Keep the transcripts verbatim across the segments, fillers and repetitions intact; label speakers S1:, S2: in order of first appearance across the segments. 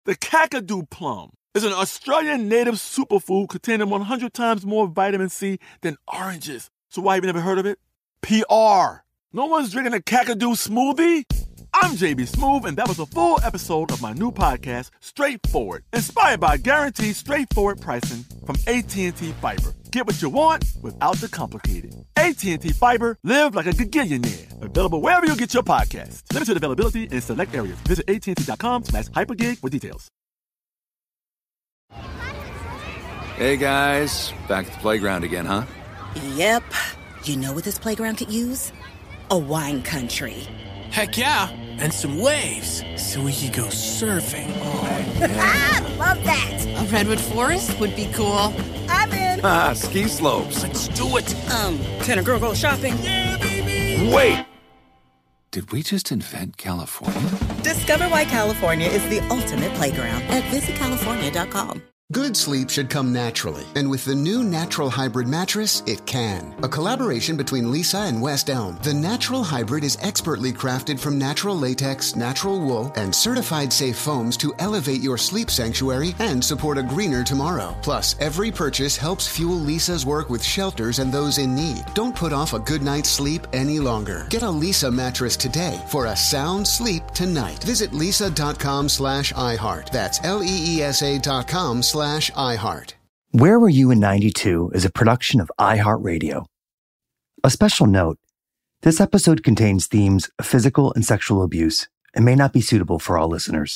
S1: The Kakadu plum is an Australian native superfood containing one hundred times more vitamin C than oranges. So why have you never heard of it? P R. No one's drinking a Kakadu smoothie? I'm J B Smoove, and that was a full episode of my new podcast, Straightforward, inspired by guaranteed straightforward pricing from A T and T Fiber. Get what you want without the complicated. A T and T Fiber, live like a gigillionaire. Available wherever you get your podcasts. Limited availability in select areas. Visit AT&T.com slash hypergig for details.
S2: Hey guys, back at the playground again, huh?
S3: Yep. You know what this playground could use? A wine country.
S4: Heck yeah, and some waves, so we could go surfing.
S2: Oh, yeah.
S3: Ah, love that.
S5: A redwood forest would be cool.
S3: I'm in.
S2: Ah, ski slopes.
S4: Let's do it.
S3: Um, can a girl go shopping?
S4: Yeah, baby.
S2: Wait! Did we just invent California?
S3: Discover why California is the ultimate playground at visit california dot com.
S6: Good sleep should come naturally, and with the new Natural Hybrid mattress, it can. A collaboration between Lisa and West Elm, the Natural Hybrid is expertly crafted from natural latex, natural wool, and certified safe foams to elevate your sleep sanctuary and support a greener tomorrow. Plus, every purchase helps fuel Lisa's work with shelters and those in need. Don't put off a good night's sleep any longer. Get a Lisa mattress today for a sound sleep tonight. Visit lisa.com slash iHeart. That's L-E-E-S-A dot com slash iHeart.
S7: Where Were You in ninety-two is a production of iHeartRadio. A special note, this episode contains themes of physical and sexual abuse and may not be suitable for all listeners.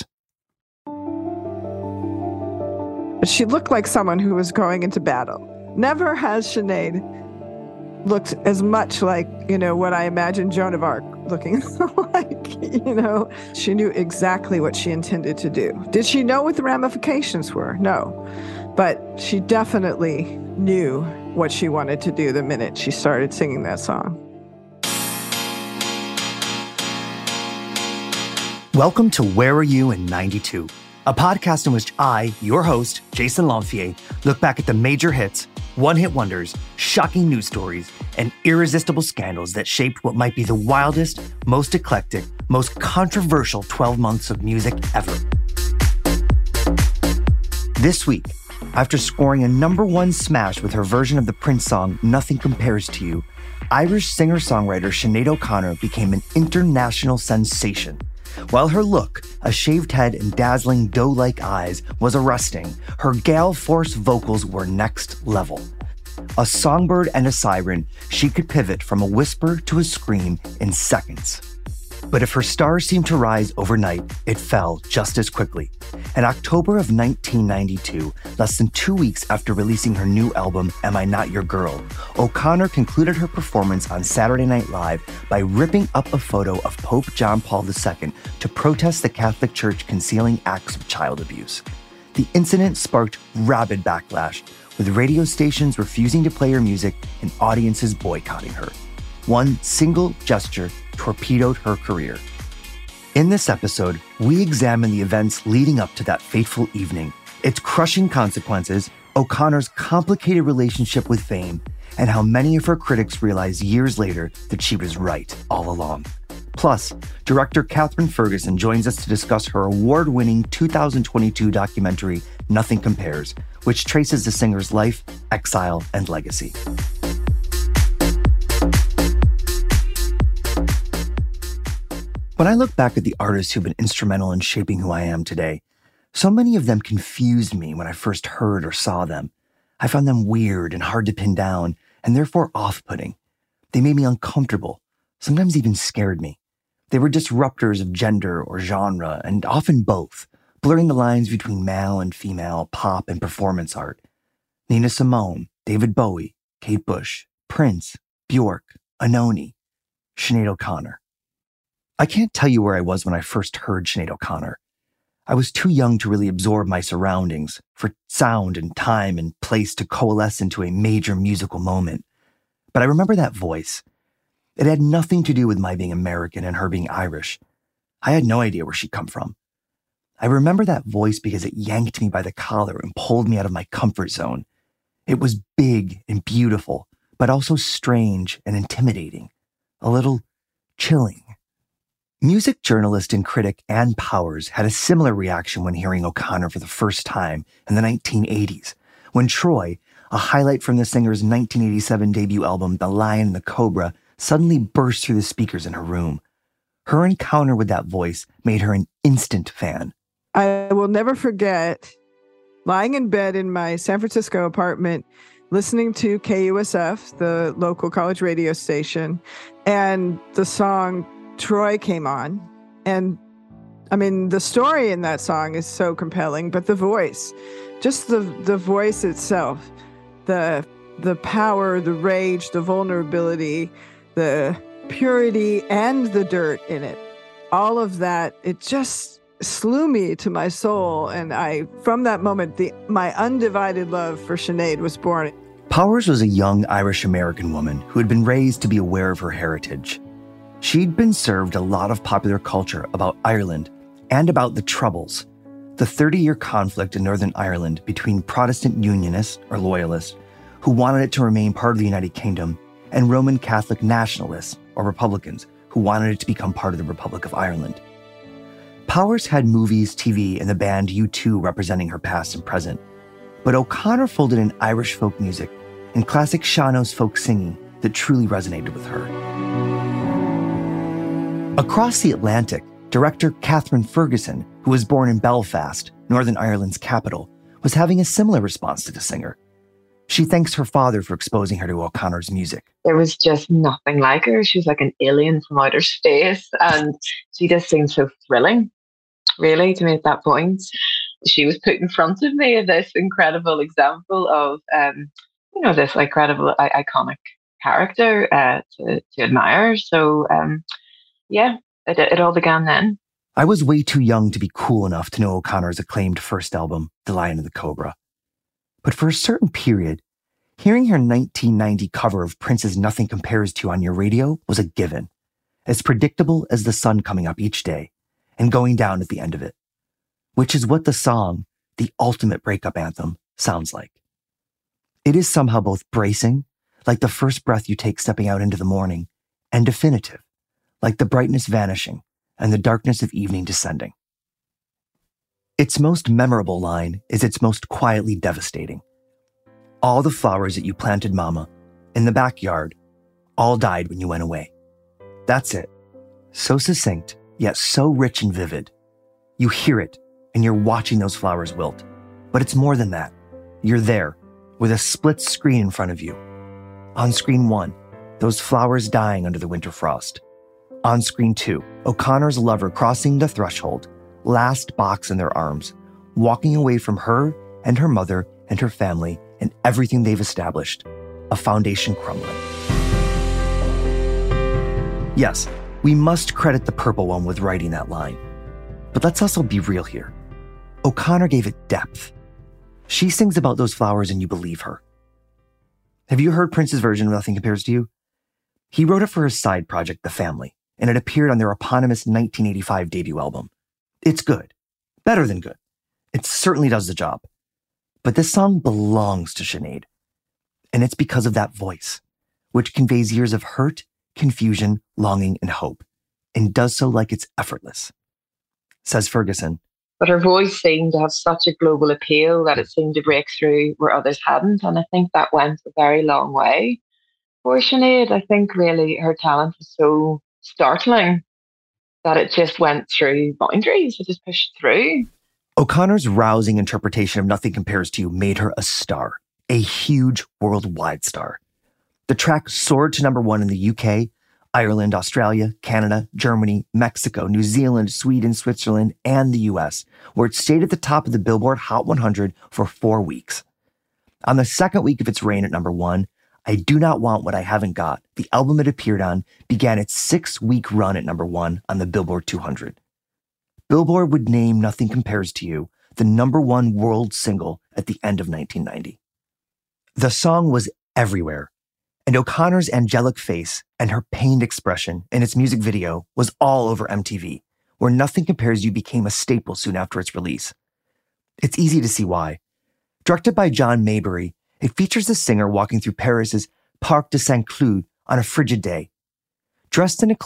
S8: She looked like someone who was going into battle. Never has Sinead looked as much like, you know, what I imagine Joan of Arc looking like, you know. She knew exactly what she intended to do. Did she know what the ramifications were? No. But she definitely knew what she wanted to do the minute she started singing that song.
S7: Welcome to Where Were You in ninety-two, a podcast in which I, your host, Jason Lanfier, look back at the major hits, one-hit wonders, shocking news stories, and irresistible scandals that shaped what might be the wildest, most eclectic, most controversial twelve months of music ever. This week, after scoring a number one smash with her version of the Prince song, Nothing Compares to You, Irish singer-songwriter Sinead O'Connor became an international sensation. While her look, a shaved head and dazzling doe-like eyes, was arresting, her gale force vocals were next level. A songbird and a siren, she could pivot from a whisper to a scream in seconds. But if her star seemed to rise overnight, it fell just as quickly. In October of nineteen ninety-two, less than two weeks after releasing her new album, Am I Not Your Girl, O'Connor concluded her performance on Saturday Night Live by ripping up a photo of Pope John Paul the Second to protest the Catholic Church concealing acts of child abuse. The incident sparked rabid backlash, with radio stations refusing to play her music and audiences boycotting her. One single gesture torpedoed her career. In this episode, we examine the events leading up to that fateful evening, its crushing consequences, O'Connor's complicated relationship with fame, and how many of her critics realized years later that she was right all along. Plus, director Katherine Ferguson joins us to discuss her award-winning two thousand twenty-two documentary, Nothing Compares, which traces the singer's life, exile, and legacy. When I look back at the artists who've been instrumental in shaping who I am today, so many of them confused me when I first heard or saw them. I found them weird and hard to pin down, and therefore off-putting. They made me uncomfortable, sometimes even scared me. They were disruptors of gender or genre, and often both, blurring the lines between male and female, pop and performance art. Nina Simone, David Bowie, Kate Bush, Prince, Bjork, Anoni, Sinead O'Connor. I can't tell you where I was when I first heard Sinead O'Connor. I was too young to really absorb my surroundings, for sound and time and place to coalesce into a major musical moment. But I remember that voice. It had nothing to do with my being American and her being Irish. I had no idea where she'd come from. I remember that voice because it yanked me by the collar and pulled me out of my comfort zone. It was big and beautiful, but also strange and intimidating. A little chilling. Music journalist and critic Ann Powers had a similar reaction when hearing O'Connor for the first time in the nineteen eighties, when Troy, a highlight from the singer's nineteen eighty-seven debut album, The Lion and the Cobra, suddenly burst through the speakers in her room. Her encounter with that voice made her an instant fan.
S8: I will never forget lying in bed in my San Francisco apartment, listening to K U S F, the local college radio station, and the song Troy came on. And I mean, the story in that song is so compelling, but the voice, just the, the voice itself, the, the power, the rage, the vulnerability, the purity, and the dirt in it, all of that, it just slew me to my soul. And I, from that moment, the my undivided love for Sinead was born.
S7: Powers was a young Irish-American woman who had been raised to be aware of her heritage. She'd been served a lot of popular culture about Ireland and about the Troubles, the thirty-year conflict in Northern Ireland between Protestant Unionists, or Loyalists, who wanted it to remain part of the United Kingdom, and Roman Catholic Nationalists, or Republicans, who wanted it to become part of the Republic of Ireland. Powers had movies, T V, and the band U two representing her past and present, but O'Connor folded in Irish folk music and classic sean-nós folk singing that truly resonated with her. Across the Atlantic, director Catherine Ferguson, who was born in Belfast, Northern Ireland's capital, was having a similar response to the singer. She thanks her father for exposing her to O'Connor's music.
S9: There was just nothing like her. She was like an alien from outer space, and she just seemed so thrilling, really, to me at that point. She was put in front of me as this incredible example of, um, you know, this incredible, I- iconic character uh, to, to admire. So, um, yeah, it, it all began then.
S7: I was way too young to be cool enough to know O'Connor's acclaimed first album, The Lion and the Cobra. But for a certain period, hearing her nineteen ninety cover of Prince's Nothing Compares to You on your radio was a given, as predictable as the sun coming up each day and going down at the end of it, which is what the song, the ultimate breakup anthem, sounds like. It is somehow both bracing, like the first breath you take stepping out into the morning, and definitive, like the brightness vanishing and the darkness of evening descending. Its most memorable line is its most quietly devastating. All the flowers that you planted, Mama, in the backyard, all died when you went away. That's it. So succinct, yet so rich and vivid. You hear it, and you're watching those flowers wilt. But it's more than that. You're there, with a split screen in front of you. On screen one, those flowers dying under the winter frost. On screen two, O'Connor's lover crossing the threshold, last box in their arms, walking away from her and her mother and her family and everything they've established, a foundation crumbling. Yes, we must credit the Purple One with writing that line. But let's also be real here. O'Connor gave it depth. She sings about those flowers and you believe her. Have you heard Prince's version of Nothing Compares to You? He wrote it for his side project, The Family, and it appeared on their eponymous nineteen eighty-five debut album. It's good. Better than good. It certainly does the job. But this song belongs to Sinead. And it's because of that voice, which conveys years of hurt, confusion, longing, and hope, and does so like it's effortless. Says Ferguson.
S9: But her voice seemed to have such a global appeal that it seemed to break through where others hadn't. And I think that went a very long way for Sinead. I think really her talent was so startling that it just went through boundaries. It just pushed through.
S7: O'Connor's rousing interpretation of Nothing Compares to You made her a star, a huge worldwide star. The track soared to number one in the U K, Ireland, Australia, Canada, Germany, Mexico, New Zealand, Sweden, Switzerland, and the U S, where it stayed at the top of the Billboard Hot one hundred for four weeks. On the second week of its reign at number one, I Do Not Want What I Haven't Got, the album it appeared on, began its six-week run at number one on the Billboard two hundred. Billboard would name Nothing Compares to You the number one world single at the end of nineteen ninety. The song was everywhere, and O'Connor's angelic face and her pained expression in its music video was all over M T V, where Nothing Compares to You became a staple soon after its release. It's easy to see why. Directed by John Maybury, it features the singer walking through Paris's Parc de Saint-Cloud on a frigid day. Dressed in a cloak,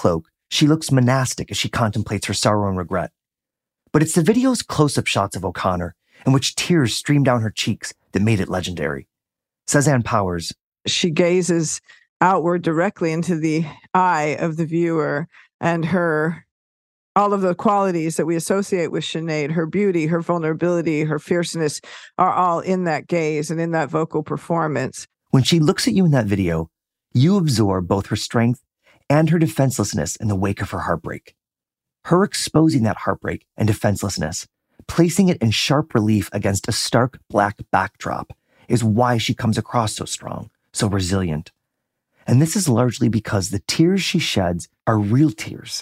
S7: She looks monastic as she contemplates her sorrow and regret. But it's the video's close-up shots of O'Connor, in which tears stream down her cheeks, that made it legendary. Says Ann Powers,
S8: she gazes outward directly into the eye of the viewer, and her all of the qualities that we associate with Sinead, her beauty, her vulnerability, her fierceness, are all in that gaze and in that vocal performance.
S7: When she looks at you in that video, you absorb both her strength and her defenselessness in the wake of her heartbreak. Her exposing that heartbreak and defenselessness, placing it in sharp relief against a stark black backdrop, is why she comes across so strong, so resilient. And this is largely because the tears she sheds are real tears.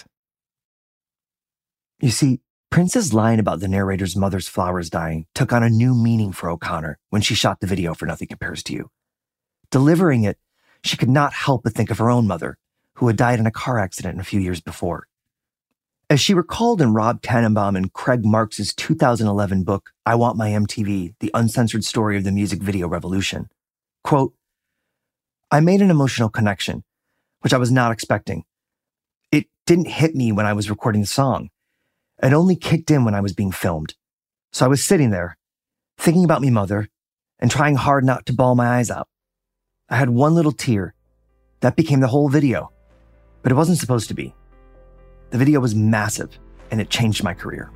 S7: You see, Prince's line about the narrator's mother's flowers dying took on a new meaning for O'Connor when she shot the video for Nothing Compares to You. Delivering it, she could not help but think of her own mother, who had died in a car accident a few years before. As she recalled in Rob Tannenbaum and Craig Marks' two thousand eleven book, I Want My M T V, The Uncensored Story of the Music Video Revolution, quote, I made an emotional connection, which I was not expecting. It didn't hit me when I was recording the song. It only kicked in when I was being filmed. So I was sitting there, thinking about me mother, and trying hard not to bawl my eyes out. I had one little tear. That became the whole video. But it wasn't supposed to be. The video was massive, and it changed my career.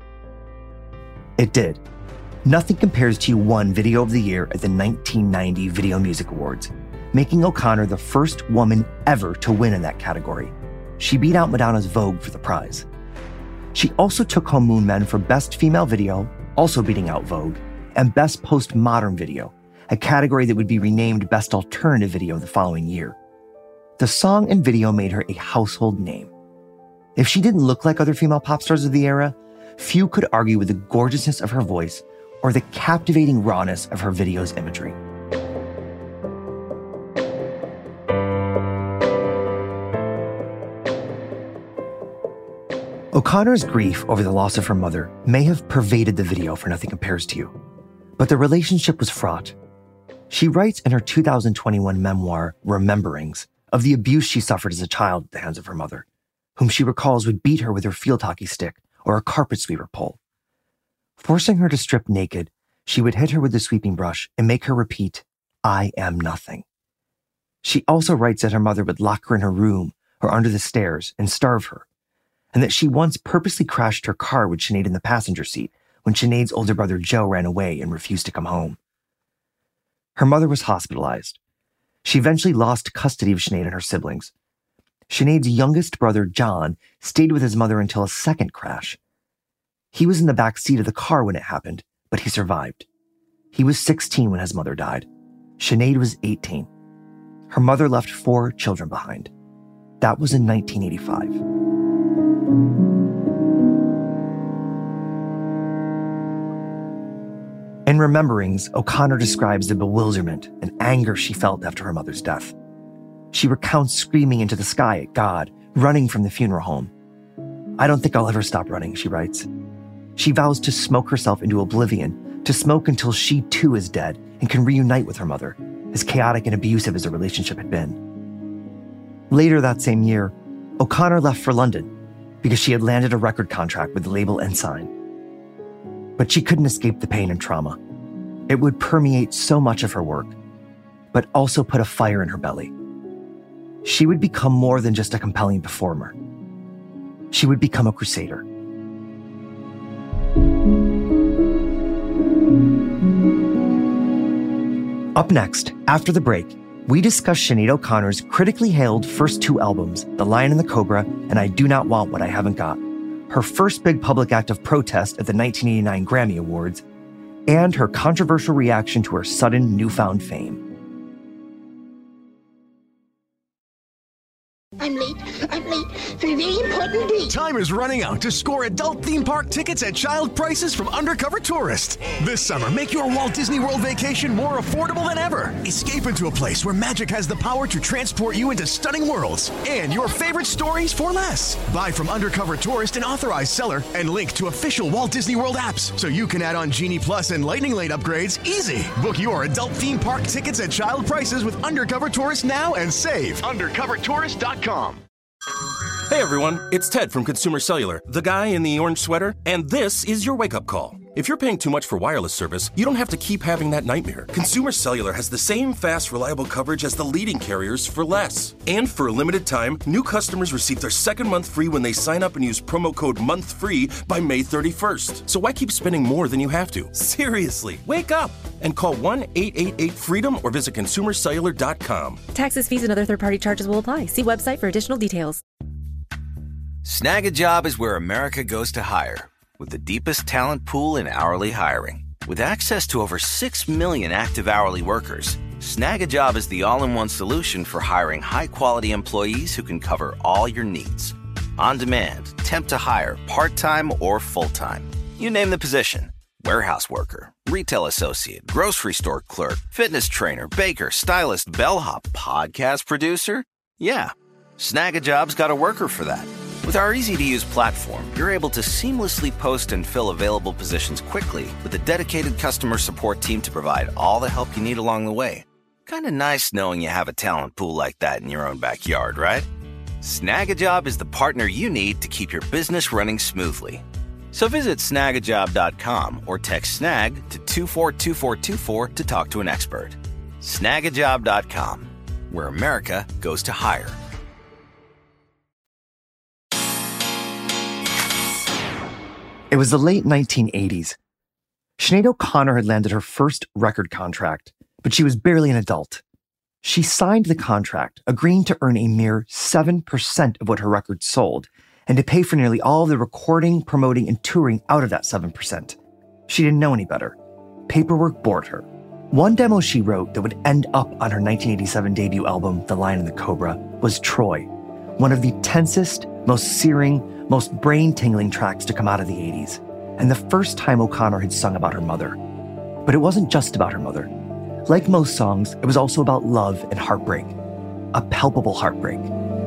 S7: It did. Nothing Compares to You won Video of the Year at the nineteen ninety Video Music Awards, making O'Connor the first woman ever to win in that category. She beat out Madonna's Vogue for the prize. She also took home Moon Men for Best Female Video, also beating out Vogue, and Best Postmodern Video, a category that would be renamed Best Alternative Video the following year. The song and video made her a household name. If she didn't look like other female pop stars of the era, few could argue with the gorgeousness of her voice or the captivating rawness of her video's imagery. O'Connor's grief over the loss of her mother may have pervaded the video for Nothing Compares to You, but the relationship was fraught. She writes in her two thousand twenty-one memoir, Rememberings, of the abuse she suffered as a child at the hands of her mother, whom she recalls would beat her with her field hockey stick or a carpet sweeper pole. Forcing her to strip naked, she would hit her with the sweeping brush and make her repeat, I am nothing. She also writes that her mother would lock her in her room or under the stairs and starve her, and that she once purposely crashed her car with Sinead in the passenger seat when Sinead's older brother Joe ran away and refused to come home. Her mother was hospitalized. She eventually lost custody of Sinead and her siblings. Sinead's youngest brother, John, stayed with his mother until a second crash. He was in the back seat of the car when it happened, but he survived. He was sixteen when his mother died. Sinead was eighteen. Her mother left four children behind. That was in nineteen eighty-five. In Rememberings, O'Connor describes the bewilderment and anger she felt after her mother's death. She recounts screaming into the sky at God, running from the funeral home. I don't think I'll ever stop running, she writes. She vows to smoke herself into oblivion, to smoke until she too is dead and can reunite with her mother, as chaotic and abusive as the relationship had been. Later that same year, O'Connor left for London because she had landed a record contract with the label Ensign. But she couldn't escape the pain and trauma. It would permeate so much of her work, but also put a fire in her belly. She would become more than just a compelling performer. She would become a crusader. Up next, after the break, we discuss Sinead O'Connor's critically hailed first two albums, The Lion and the Cobra and I Do Not Want What I Haven't Got, her first big public act of protest at the nineteen eighty-nine Grammy Awards, and her controversial reaction to her sudden newfound fame.
S10: I'm late. I'm late for a very important date.
S11: Time is running out to score adult theme park tickets at child prices from Undercover Tourist. This summer, make your Walt Disney World vacation more affordable than ever. Escape into a place where magic has the power to transport you into stunning worlds and your favorite stories for less. Buy from Undercover Tourist, an authorized seller, and link to official Walt Disney World apps so you can add on Genie Plus and Lightning Lane upgrades easy. Book your adult theme park tickets at child prices with Undercover Tourist now and save. undercover tourist dot com.
S12: Hey everyone, it's Ted from Consumer Cellular, the guy in the orange sweater, and this is your wake-up call. If you're paying too much for wireless service, you don't have to keep having that nightmare. Consumer Cellular has the same fast, reliable coverage as the leading carriers for less. And for a limited time, new customers receive their second month free when they sign up and use promo code MONTHFREE by May thirty-first. So why keep spending more than you have to? Seriously, wake up and call one eight eight eight FREEDOM or visit consumer cellular dot com.
S13: Taxes, fees, and other third-party charges will apply. See website for additional details.
S14: Snag a Job is where America goes to hire, with the deepest talent pool in hourly hiring. With access to over six million active hourly workers, Snag a Job is the all-in-one solution for hiring high-quality employees who can cover all your needs. On demand, temp to hire, part-time or full-time. You name the position. Warehouse worker, retail associate, grocery store clerk, fitness trainer, baker, stylist, bellhop, podcast producer. Yeah, Snag a Job's got a worker for that. With our easy-to-use platform, you're able to seamlessly post and fill available positions quickly with a dedicated customer support team to provide all the help you need along the way. Kind of nice knowing you have a talent pool like that in your own backyard, right? Snag a Job is the partner you need to keep your business running smoothly. So visit snag a job dot com or text SNAG to two four two four two four to talk to an expert. snag a job dot com, where America goes to hire.
S7: It was the late nineteen eighties. Sinead O'Connor had landed her first record contract, but she was barely an adult. She signed the contract, agreeing to earn a mere seven percent of what her record sold, and to pay for nearly all of the recording, promoting, and touring out of that seven percent. She didn't know any better. Paperwork bored her. One demo she wrote that would end up on her nineteen eighty-seven debut album, The Lion and the Cobra, was Troy, one of the tensest, most searing, most brain-tingling tracks to come out of the eighties, and the first time O'Connor had sung about her mother. But it wasn't just about her mother. Like most songs, it was also about love and heartbreak. A palpable heartbreak.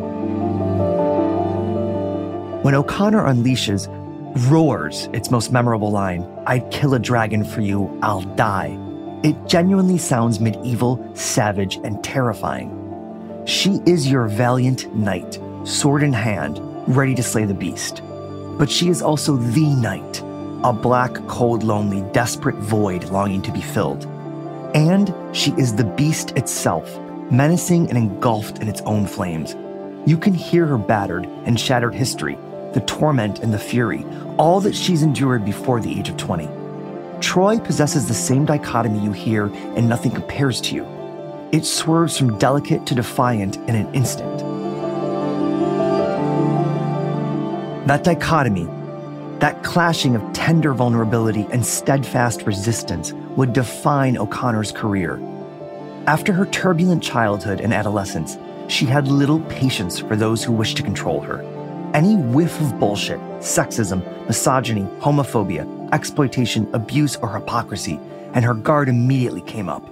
S7: When O'Connor unleashes, roars its most memorable line, "I'd kill a dragon for you, I'll die," it genuinely sounds medieval, savage, and terrifying. She is your valiant knight, sword in hand, ready to slay the beast. But she is also the night, a black, cold, lonely, desperate void longing to be filled. And she is the beast itself, menacing and engulfed in its own flames. You can hear her battered and shattered history, the torment and the fury, all that she's endured before the age of twenty. Troy possesses the same dichotomy you hear in Nothing Compares to You. It swerves from delicate to defiant in an instant. That dichotomy, that clashing of tender vulnerability and steadfast resistance would define O'Connor's career. After her turbulent childhood and adolescence, she had little patience for those who wished to control her. Any whiff of bullshit, sexism, misogyny, homophobia, exploitation, abuse, or hypocrisy, and her guard immediately came up.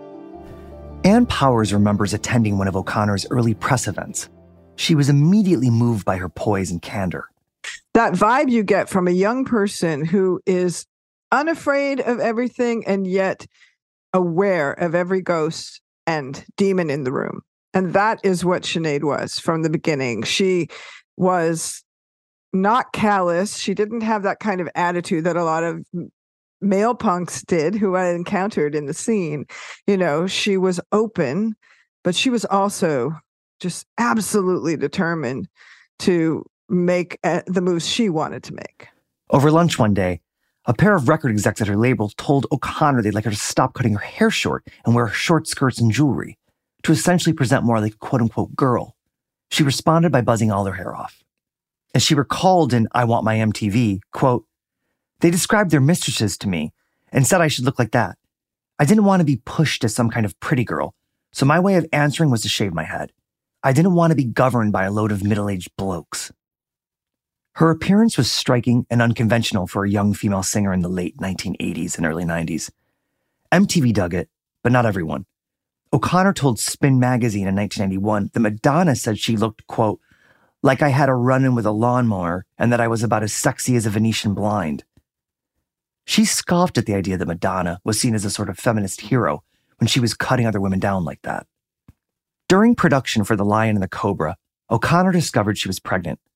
S7: Ann Powers remembers attending one of O'Connor's early press events. She was immediately moved by her poise and candor.
S8: That vibe you get from a young person who is unafraid of everything and yet aware of every ghost and demon in the room. And that is what Sinead was from the beginning. She was not callous. She didn't have that kind of attitude that a lot of male punks did who I encountered in the scene. You know, she was open, but she was also just absolutely determined to make uh, the moves she wanted to make.
S7: Over lunch one day, a pair of record execs at her label told O'Connor they'd like her to stop cutting her hair short and wear short skirts and jewelry, to essentially present more like a quote-unquote girl. She responded by buzzing all her hair off. As she recalled in I Want My M T V, quote, "They described their mistresses to me and said I should look like that. I didn't want to be pushed as some kind of pretty girl, so my way of answering was to shave my head. I didn't want to be governed by a load of middle-aged blokes." Her appearance was striking and unconventional for a young female singer in the late nineteen eighties and early nineties. M T V dug it, but not everyone. O'Connor told Spin magazine in nineteen ninety-one that Madonna said she looked, quote, "like I had a run-in with a lawnmower and that I was about as sexy as a Venetian blind." She scoffed at the idea that Madonna was seen as a sort of feminist hero when she was cutting other women down like that. During production for The Lion and the Cobra, O'Connor discovered she was pregnant.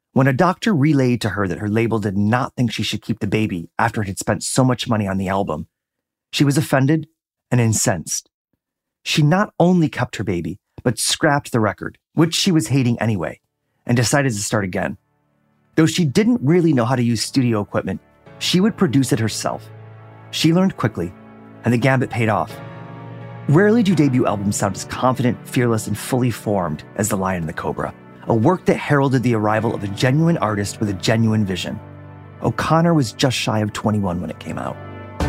S7: When a doctor relayed to her that her label did not think she should keep the baby after it had spent so much money on the album, she was offended and incensed. She not only kept her baby, but scrapped the record, which she was hating anyway, and decided to start again. Though she didn't really know how to use studio equipment, she would produce it herself. She learned quickly, and the gambit paid off. Rarely do debut albums sound as confident, fearless, and fully formed as The Lion and the Cobra, a work that heralded the arrival of a genuine artist with a genuine vision. O'Connor was just shy of twenty-one when it came out.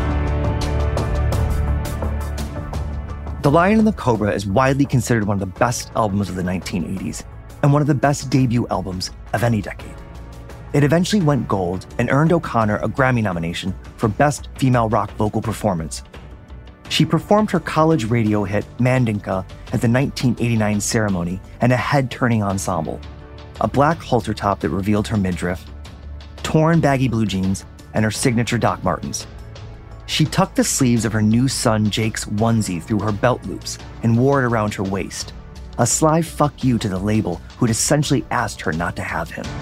S7: The Lion and the Cobra is widely considered one of the best albums of the nineteen eighties and one of the best debut albums of any decade. It eventually went gold and earned O'Connor a Grammy nomination for Best Female Rock Vocal Performance. She performed her college radio hit Mandinka at the nineteen eighty-nine ceremony and a head-turning ensemble, a black halter top that revealed her midriff, torn baggy blue jeans, and her signature Doc Martens. She tucked the sleeves of her new son Jake's onesie through her belt loops and wore it around her waist, a sly fuck you to the label who'd essentially asked her not to have him.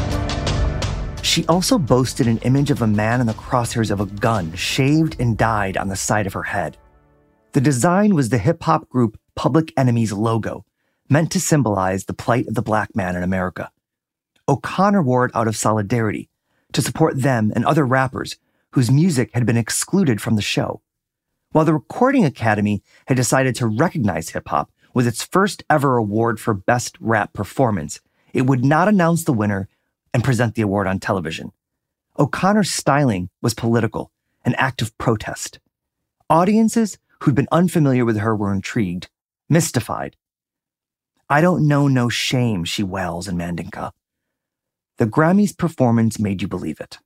S7: She also boasted an image of a man in the crosshairs of a gun, shaved and dyed on the side of her head. The design was the hip-hop group Public Enemy's logo, meant to symbolize the plight of the black man in America. O'Connor wore it out of solidarity, to support them and other rappers whose music had been excluded from the show. While the Recording Academy had decided to recognize hip-hop with its first ever award for Best Rap Performance, it would not announce the winner and present the award on television. O'Connor's styling was political, an act of protest. Audiences who'd been unfamiliar with her were intrigued, mystified. "I don't know no shame," she wails in Mandinka. The Grammys' performance made you believe it.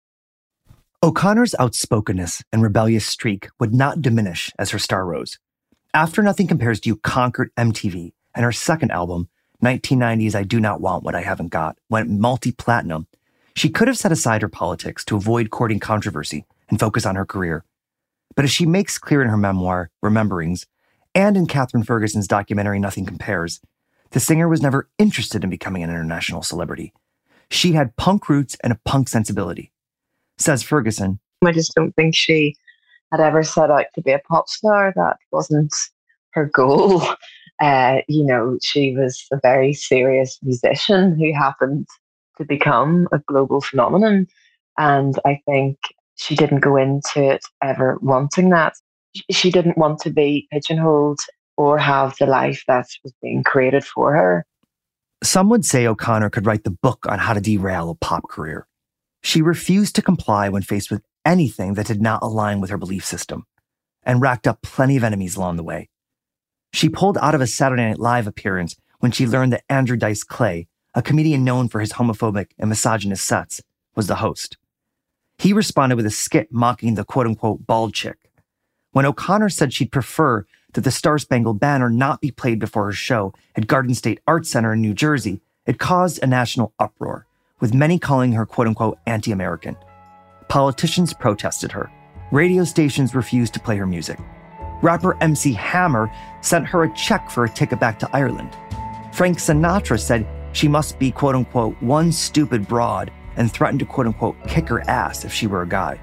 S7: O'Connor's outspokenness and rebellious streak would not diminish as her star rose. After Nothing Compares to You conquered M T V, and her second album, nineteen ninety's I Do Not Want What I Haven't Got, went multi-platinum, she could have set aside her politics to avoid courting controversy and focus on her career. But as she makes clear in her memoir, Rememberings, and in Katherine Ferguson's documentary Nothing Compares, the singer was never interested in becoming an international celebrity. She had punk roots and a punk sensibility. Says Ferguson,
S9: I just don't think she had ever set out to be a pop star. That wasn't her goal. Uh, you know, she was a very serious musician who happened to become a global phenomenon. And I think she didn't go into it ever wanting that. She didn't want to be pigeonholed or have the life that was being created for her.
S7: Some would say O'Connor could write the book on how to derail a pop career. She refused to comply when faced with anything that did not align with her belief system, and racked up plenty of enemies along the way. She pulled out of a Saturday Night Live appearance when she learned that Andrew Dice Clay, a comedian known for his homophobic and misogynist sets, was the host. He responded with a skit mocking the quote-unquote bald chick. When O'Connor said she'd prefer that the Star Spangled Banner not be played before her show at Garden State Arts Center in New Jersey, it caused a national uproar, with many calling her quote-unquote anti-American. Politicians protested her. Radio stations refused to play her music. Rapper M C Hammer sent her a check for a ticket back to Ireland. Frank Sinatra said she must be quote-unquote one stupid broad and threatened to quote-unquote kick her ass if she were a guy.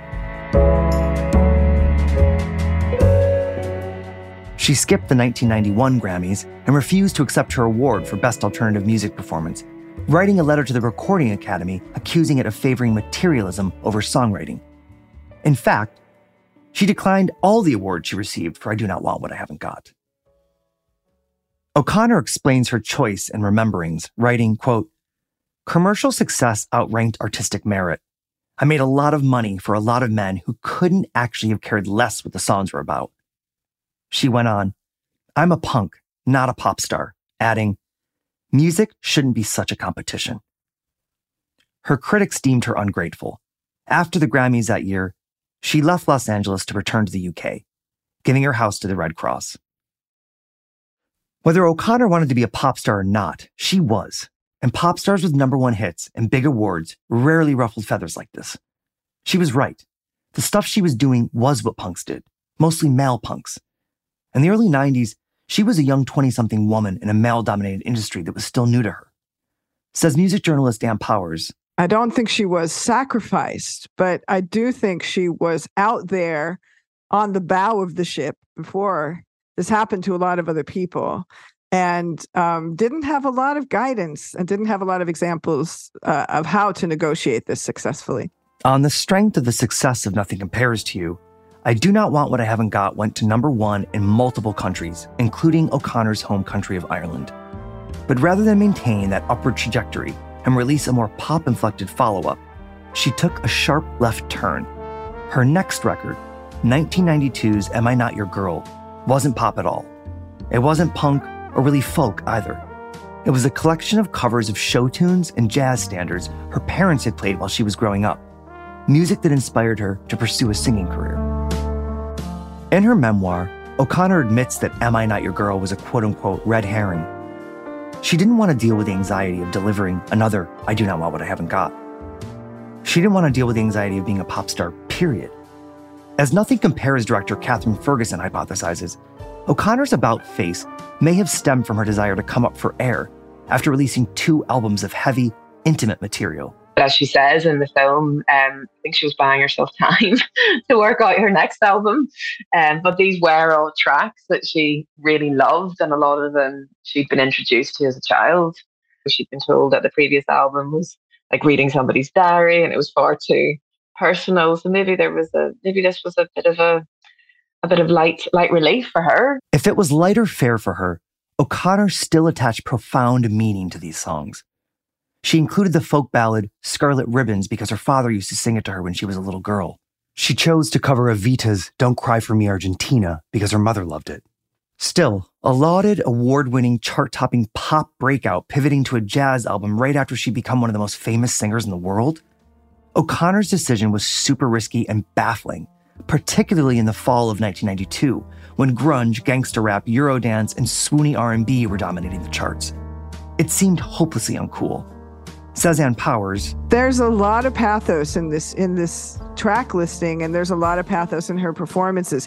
S7: She skipped the nineteen ninety-one Grammys and refused to accept her award for Best Alternative Music Performance, writing a letter to the Recording Academy accusing it of favoring materialism over songwriting. In fact, she declined all the awards she received for I Do Not Want What I Haven't Got. O'Connor explains her choice in Rememberings, writing, quote, "Commercial success outranked artistic merit. I made a lot of money for a lot of men who couldn't actually have cared less what the songs were about." She went on, "I'm a punk, not a pop star," adding, "Music shouldn't be such a competition." Her critics deemed her ungrateful. After the Grammys that year, she left Los Angeles to return to the U K, giving her house to the Red Cross. Whether O'Connor wanted to be a pop star or not, she was, and pop stars with number one hits and big awards rarely ruffled feathers like this. She was right. The stuff she was doing was what punks did, mostly male punks. In the early nineties, she was a young twenty-something woman in a male-dominated industry that was still new to her. Says music journalist Dan Powers.
S8: I don't think she was sacrificed, but I do think she was out there on the bow of the ship before this happened to a lot of other people, and um, didn't have a lot of guidance and didn't have a lot of examples uh, of how to negotiate this successfully.
S7: On the strength of the success of Nothing Compares to You, I Do Not Want What I Haven't Got went to number one in multiple countries, including O'Connor's home country of Ireland. But rather than maintain that upward trajectory and release a more pop-inflected follow-up, she took a sharp left turn. Her next record, nineteen ninety-two's Am I Not Your Girl, wasn't pop at all. It wasn't punk or really folk either. It was a collection of covers of show tunes and jazz standards her parents had played while she was growing up, music that inspired her to pursue a singing career. In her memoir, O'Connor admits that Am I Not Your Girl was a quote-unquote red herring. She didn't want to deal with the anxiety of delivering another I Do Not Want What I Haven't Got. She didn't want to deal with the anxiety of being a pop star, period. As Nothing Compares director Catherine Ferguson hypothesizes, O'Connor's about-face may have stemmed from her desire to come up for air after releasing two albums of heavy, intimate material.
S9: As she says in the film, um, I think she was buying herself time to work out her next album. Um, but these were all tracks that she really loved, and a lot of them she'd been introduced to as a child. She'd been told that the previous album was like reading somebody's diary, and it was far too personal. So maybe there was a maybe this was a bit of a a bit of light light relief for her.
S7: If it was lighter fare for her, O'Connor still attached profound meaning to these songs. She included the folk ballad Scarlet Ribbons because her father used to sing it to her when she was a little girl. She chose to cover Evita's Don't Cry for Me Argentina because her mother loved it. Still, a lauded, award-winning, chart-topping pop breakout pivoting to a jazz album right after she'd become one of the most famous singers in the world, O'Connor's decision was super risky and baffling, particularly in the fall of nineteen ninety-two, when grunge, gangster rap, Eurodance, and swoony R and B were dominating the charts. It seemed hopelessly uncool. Says Ann Powers,
S8: there's a lot of pathos in this in this track listing, and there's a lot of pathos in her performances.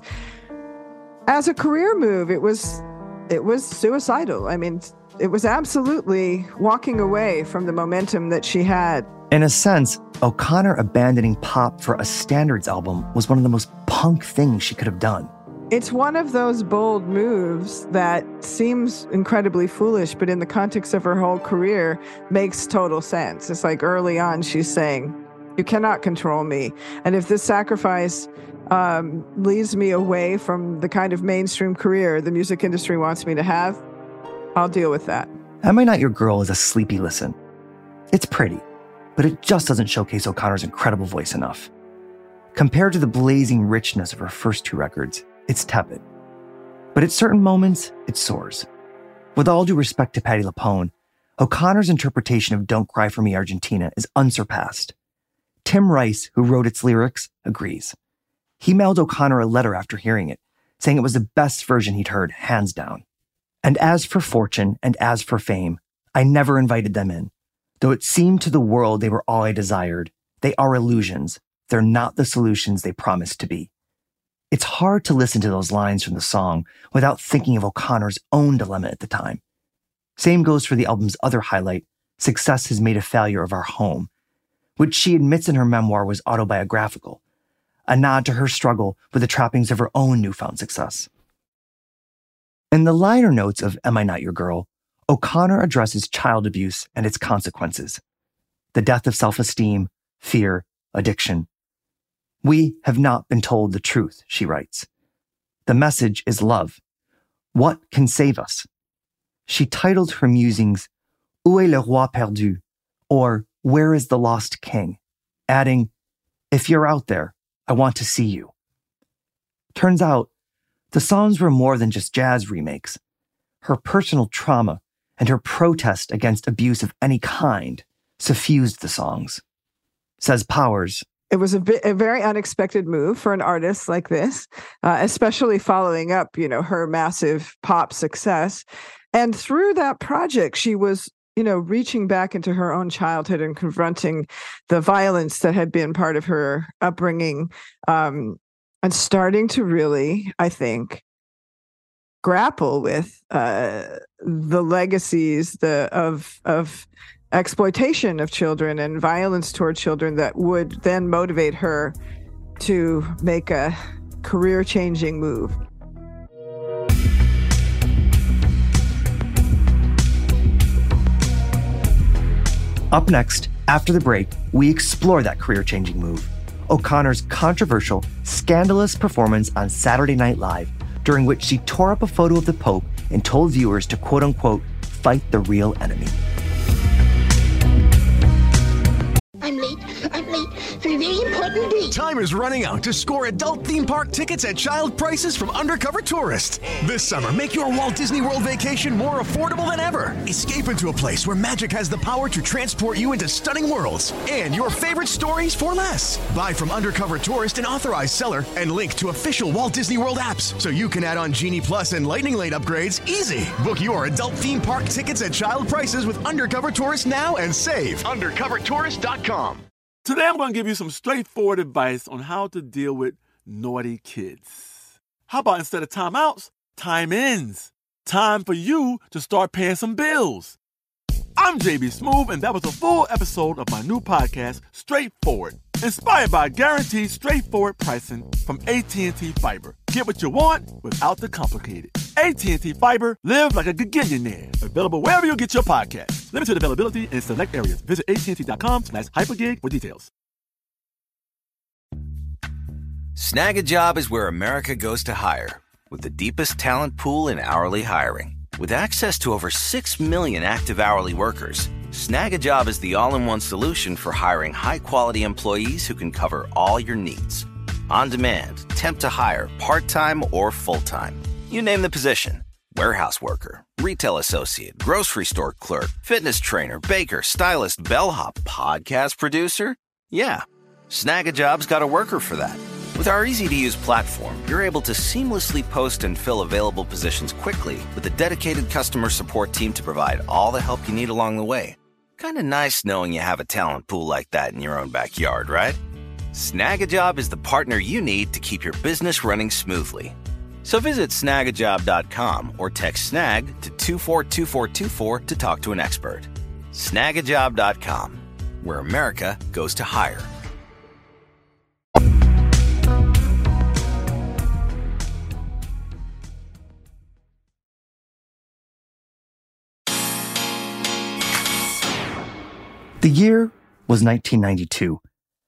S8: As a career move, it was it was suicidal. I mean, it was absolutely walking away from the momentum that she had.
S7: In a sense, O'Connor abandoning pop for a standards album was one of the most punk things she could have done.
S8: It's one of those bold moves that seems incredibly foolish, but in the context of her whole career makes total sense. It's like early on she's saying, you cannot control me. And if this sacrifice um, leads me away from the kind of mainstream career the music industry wants me to have, I'll deal with that.
S7: Am I Not Your Girl is a sleepy listen. It's pretty, but it just doesn't showcase O'Connor's incredible voice enough. Compared to the blazing richness of her first two records, it's tepid. But at certain moments, it soars. With all due respect to Patti LuPone, O'Connor's interpretation of Don't Cry for Me Argentina is unsurpassed. Tim Rice, who wrote its lyrics, agrees. He mailed O'Connor a letter after hearing it, saying it was the best version he'd heard, hands down. And as for fortune and as for fame, I never invited them in. Though it seemed to the world they were all I desired, they are illusions. They're not the solutions they promised to be. It's hard to listen to those lines from the song without thinking of O'Connor's own dilemma at the time. Same goes for the album's other highlight, Success Has Made a Failure of Our Home, which she admits in her memoir was autobiographical, a nod to her struggle with the trappings of her own newfound success. In the liner notes of Am I Not Your Girl, O'Connor addresses child abuse and its consequences, the death of self-esteem, fear, addiction. We have not been told the truth, she writes. The message is love. What can save us? She titled her musings, Où est le roi perdu? Or Where is the lost king? Adding, if you're out there, I want to see you. Turns out, the songs were more than just jazz remakes. Her personal trauma and her protest against abuse of any kind suffused the songs. Says Powers,
S8: it was a, bit, a very unexpected move for an artist like this, uh, especially following up, you know, her massive pop success. And through that project, she was, you know, reaching back into her own childhood and confronting the violence that had been part of her upbringing, um, and starting to really, I think, grapple with uh, the legacies the of of exploitation of children and violence toward children that would then motivate her to make a career-changing move.
S7: Up next, after the break, we explore that career-changing move. O'Connor's controversial, scandalous performance on Saturday Night Live, during which she tore up a photo of the Pope and told viewers to quote-unquote fight the real enemy.
S10: I'm late. I'm late for a very important date.
S11: Time is running out to score adult theme park tickets at child prices from Undercover Tourist. This summer, make your Walt Disney World vacation more affordable than ever. Escape into a place where magic has the power to transport you into stunning worlds and your favorite stories for less. Buy from Undercover Tourist, an authorized seller, and link to official Walt Disney World apps so you can add on Genie Plus and Lightning Lane upgrades easy. Book your adult theme park tickets at child prices with Undercover Tourist now and save. undercover tourist dot com.
S1: Today I'm going to give you some straightforward advice on how to deal with naughty kids. How about instead of timeouts, time ins? Time for you to start paying some bills. I'm J B Smoove, and that was a full episode of my new podcast, Straightforward, inspired by guaranteed straightforward pricing from A T and T Fiber. Get what you want without the complicated. A T and T Fiber, live like a gigillionaire. Available wherever you get your podcasts. Limited availability in select areas. Visit A T and T dot com slash hypergig for details.
S14: Snag a Job is where America goes to hire, with the deepest talent pool in hourly hiring. With access to over six million active hourly workers, Snag a Job is the all-in-one solution for hiring high-quality employees who can cover all your needs. On demand, temp to hire, part-time or full-time. You name the position. Warehouse worker, retail associate, grocery store clerk, fitness trainer, baker, stylist, bellhop, podcast producer. Yeah, Snag a Job's got a worker for that. With our easy-to-use platform, you're able to seamlessly post and fill available positions quickly with a dedicated customer support team to provide all the help you need along the way. Kind of nice knowing you have a talent pool like that in your own backyard, right? Snag a Job is the partner you need to keep your business running smoothly. So visit snag a job dot com or text SNAG to two four two four two four to talk to an expert. snag a job dot com, where America goes to hire.
S7: The year was nineteen ninety-two.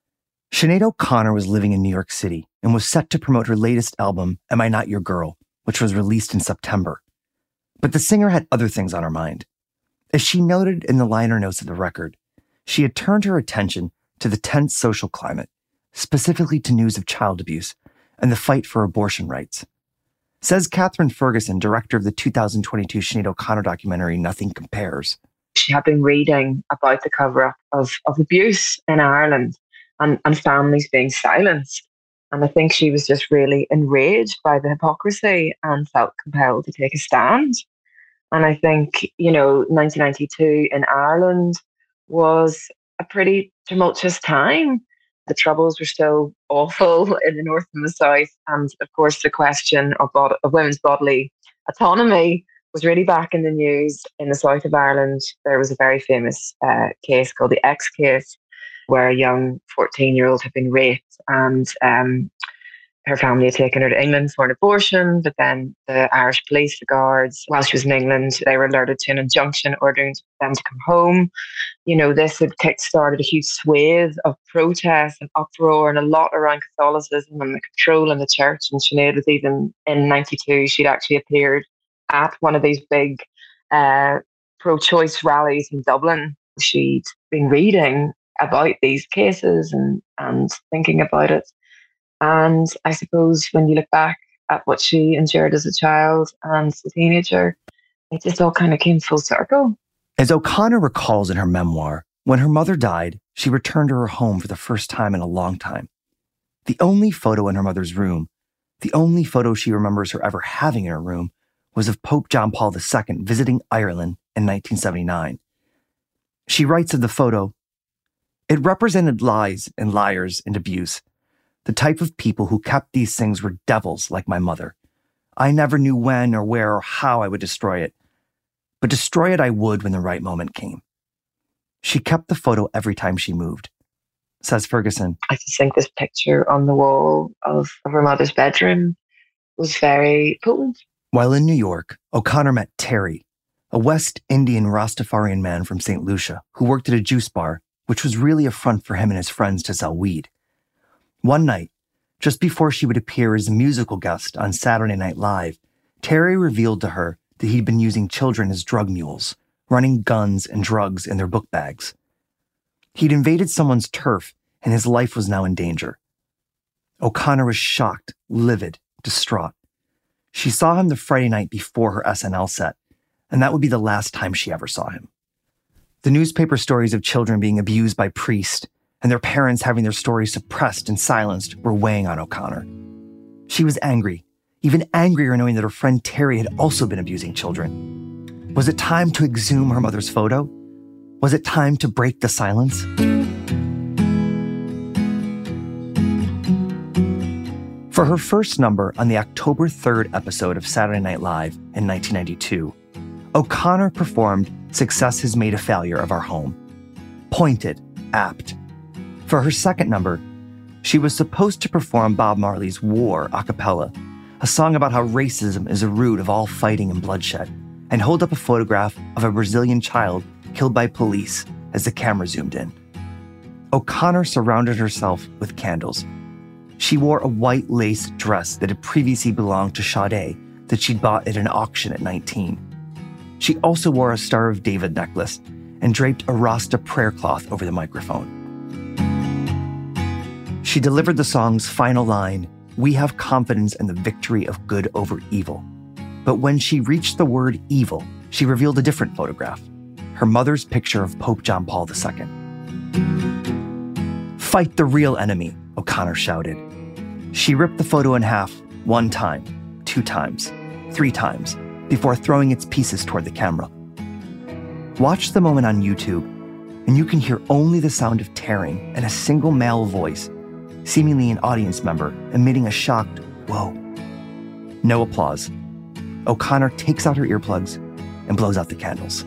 S7: Sinead O'Connor was living in New York City and was set to promote her latest album, Am I Not Your Girl?, which was released in September. But the singer had other things on her mind. As she noted in the liner notes of the record, she had turned her attention to the tense social climate, specifically to news of child abuse and the fight for abortion rights. Says Catherine Ferguson, director of the two thousand twenty-two Sinead O'Connor documentary, Nothing Compares.
S9: She had been reading about the cover-up of, of abuse in Ireland and, and families being silenced. And I think she was just really enraged by the hypocrisy and felt compelled to take a stand. And I think, you know, nineteen ninety-two in Ireland was a pretty tumultuous time. The Troubles were still awful in the north and the south. And of course, the question of, bod- of women's bodily autonomy was really back in the news. In the south of Ireland, there was a very famous uh, case called the X case, where a young fourteen-year-old had been raped and um, her family had taken her to England for an abortion. But then the Irish police, the guards, while she was in England, they were alerted to an injunction ordering them to come home. You know, this had kick-started a huge swathe of protest and uproar and a lot around Catholicism and the control in the church. And Sinead was even in ninety-two, she'd actually appeared at one of these big uh, pro-choice rallies in Dublin. She'd been reading about these cases and, and thinking about it. And I suppose when you look back at what she endured as a child and as a teenager, it just all kind of came full circle.
S7: As O'Connor recalls in her memoir, when her mother died, she returned to her home for the first time in a long time. The only photo in her mother's room, the only photo she remembers her ever having in her room, was of Pope John Paul the Second visiting Ireland in nineteen seventy-nine. She writes of the photo, "It represented lies and liars and abuse. The type of people who kept these things were devils like my mother. I never knew when or where or how I would destroy it. But destroy it I would when the right moment came." She kept the photo every time she moved. Says Ferguson,
S9: I just think this picture on the wall of, of her mother's bedroom was very potent.
S7: While in New York, O'Connor met Terry, a West Indian Rastafarian man from Saint Lucia who worked at a juice bar, which was really a front for him and his friends to sell weed. One night, just before she would appear as a musical guest on Saturday Night Live, Terry revealed to her that he'd been using children as drug mules, running guns and drugs in their book bags. He'd invaded someone's turf, and his life was now in danger. O'Connor was shocked, livid, distraught. She saw him the Friday night before her S N L set, and that would be the last time she ever saw him. The newspaper stories of children being abused by priests and their parents having their stories suppressed and silenced were weighing on O'Connor. She was angry, even angrier knowing that her friend Terry had also been abusing children. Was it time to exhume her mother's photo? Was it time to break the silence? For her first number on the October third episode of Saturday Night Live in nineteen ninety-two, O'Connor performed Success Has Made a Failure of Our Home. Pointed, apt. For her second number, she was supposed to perform Bob Marley's War a cappella, a song about how racism is the root of all fighting and bloodshed, and hold up a photograph of a Brazilian child killed by police as the camera zoomed in. O'Connor surrounded herself with candles. She wore a white lace dress that had previously belonged to Sade that she'd bought at an auction at nineteen. She also wore a Star of David necklace and draped a Rasta prayer cloth over the microphone. She delivered the song's final line, "We have confidence in the victory of good over evil." But when she reached the word evil, she revealed a different photograph, her mother's picture of Pope John Paul the Second. "Fight the real enemy," O'Connor shouted. She ripped the photo in half, one time, two times, three times, before throwing its pieces toward the camera. Watch the moment on YouTube, and you can hear only the sound of tearing and a single male voice, seemingly an audience member, emitting a shocked, "Whoa." No applause. O'Connor takes out her earplugs and blows out the candles.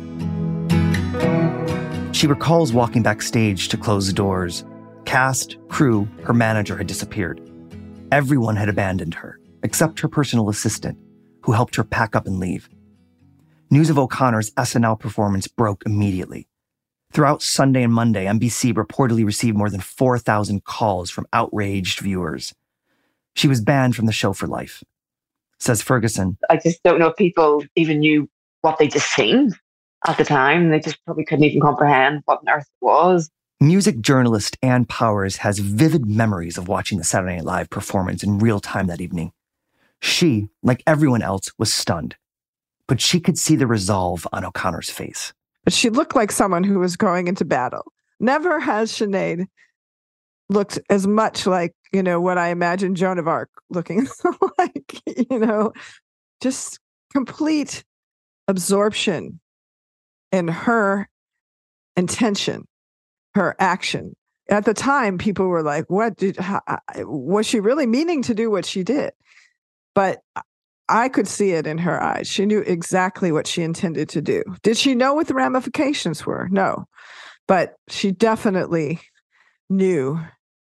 S7: She recalls walking backstage to closed doors. Cast, crew, her manager had disappeared. Everyone had abandoned her, except her personal assistant, who helped her pack up and leave. News of O'Connor's S N L performance broke immediately. Throughout Sunday and Monday, N B C reportedly received more than four thousand calls from outraged viewers. She was banned from the show for life. Says Ferguson,
S9: I just don't know if people even knew what they just seen at the time. They just probably couldn't even comprehend what on earth it was.
S7: Music journalist Ann Powers has vivid memories of watching the Saturday Night Live performance in real time that evening. She, like everyone else, was stunned, but she could see the resolve on O'Connor's face.
S8: But she looked like someone who was going into battle. Never has Sinead looked as much like, you know, what I imagine Joan of Arc looking like, you know, just complete absorption in her intention, her action. At the time, people were like, what did, how, was she really meaning to do what she did? But I could see it in her eyes. She knew exactly what she intended to do. Did she know what the ramifications were? No. But she definitely knew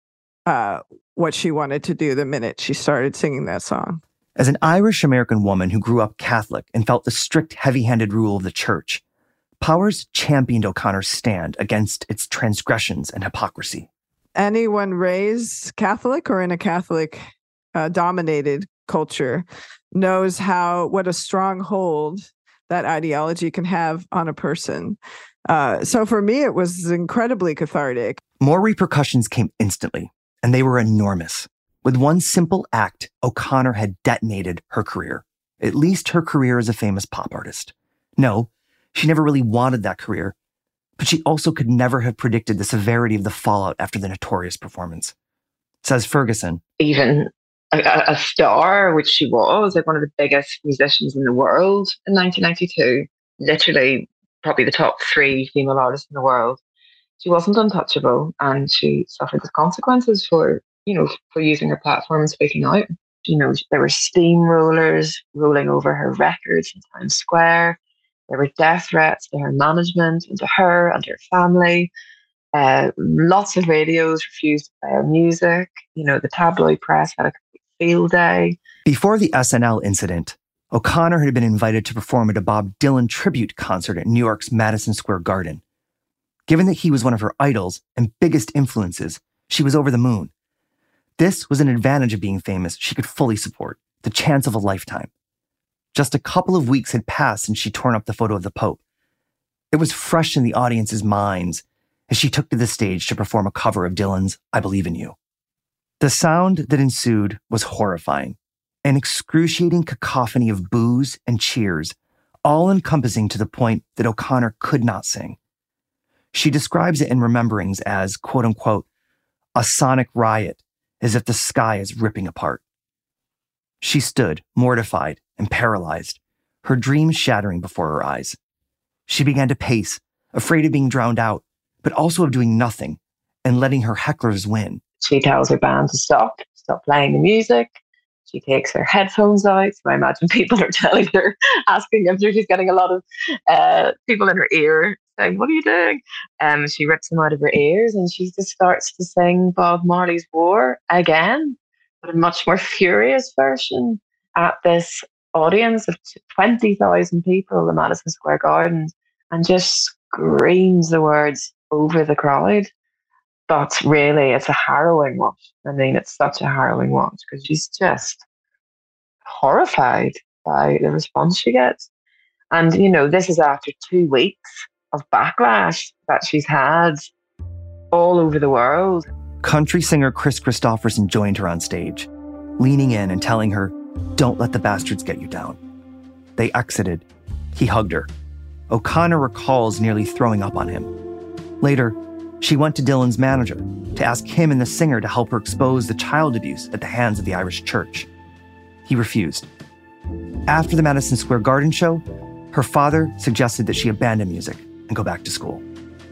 S8: uh, what she wanted to do the minute she started singing that song.
S7: As an Irish-American woman who grew up Catholic and felt the strict, heavy-handed rule of the church, Powers championed O'Connor's stand against its transgressions and hypocrisy.
S8: Anyone raised Catholic or in a Catholic-dominated uh, culture knows how what a strong hold that ideology can have on a person. Uh, so for me, it was incredibly cathartic.
S7: More repercussions came instantly, and they were enormous. With one simple act, O'Connor had detonated her career, at least her career as a famous pop artist. No, she never really wanted that career, but she also could never have predicted the severity of the fallout after the Notorious performance. Says Ferguson,
S9: Even a, a star, which she was, like one of the biggest musicians in the world in nineteen ninety-two, literally probably the top three female artists in the world. She wasn't untouchable, and she suffered the consequences for, you know, for using her platform and speaking out. You know, there were steamrollers rolling over her records in Times Square. There were death threats to her management and to her and her family. Uh, lots of radios refused to play her music. You know, the tabloid press had a field day.
S7: Before the S N L incident, O'Connor had been invited to perform at a Bob Dylan tribute concert at New York's Madison Square Garden. Given that he was one of her idols and biggest influences, she was over the moon. This was an advantage of being famous she could fully support, the chance of a lifetime. Just a couple of weeks had passed since she torn up the photo of the Pope. It was fresh in the audience's minds as she took to the stage to perform a cover of Dylan's I Believe in You. The sound that ensued was horrifying, an excruciating cacophony of boos and cheers, all-encompassing to the point that O'Connor could not sing. She describes it in Rememberings as, quote-unquote, a sonic riot, as if the sky is ripping apart. She stood, mortified and paralyzed, her dreams shattering before her eyes. She began to pace, afraid of being drowned out, but also of doing nothing and letting her hecklers win.
S9: She tells her band to stop, stop playing the music. She takes her headphones out. So I imagine people are telling her, asking if she's getting a lot of uh, people in her ear saying, what are you doing? Um, she rips them out of her ears and she just starts to sing Bob Marley's War again, but a much more furious version at this audience of twenty thousand people in Madison Square Garden, and just screams the words over the crowd. But really, it's a harrowing watch. I mean, it's such a harrowing watch because she's just horrified by the response she gets. And, you know, this is after two weeks of backlash that she's had all over the world.
S7: Country singer Chris Christopherson joined her on stage, leaning in and telling her, don't let the bastards get you down. They exited. He hugged her. O'Connor recalls nearly throwing up on him. Later, she went to Dylan's manager to ask him and the singer to help her expose the child abuse at the hands of the Irish church. He refused. After the Madison Square Garden show, her father suggested that she abandon music and go back to school.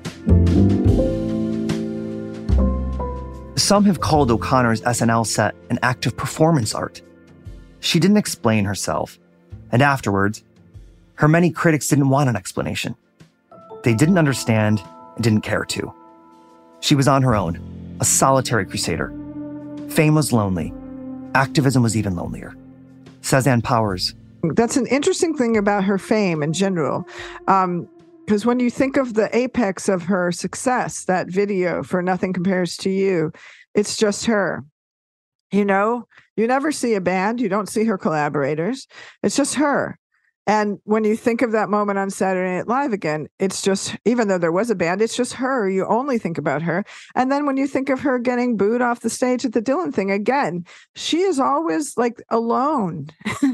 S7: Some have called O'Connor's S N L set an act of performance art. She didn't explain herself, and afterwards, her many critics didn't want an explanation. They didn't understand and didn't care to. She was on her own, a solitary crusader. Fame was lonely. Activism was even lonelier. Says Ann Powers.
S8: That's an interesting thing about her fame in general. Um, because when you think of the apex of her success, that video for Nothing Compares to You, it's just her. You know, you never see a band. You don't see her collaborators. It's just her. And when you think of that moment on Saturday Night Live again, it's just, even though there was a band, it's just her. You only think about her. And then when you think of her getting booed off the stage at the Dylan thing, again, she is always like alone.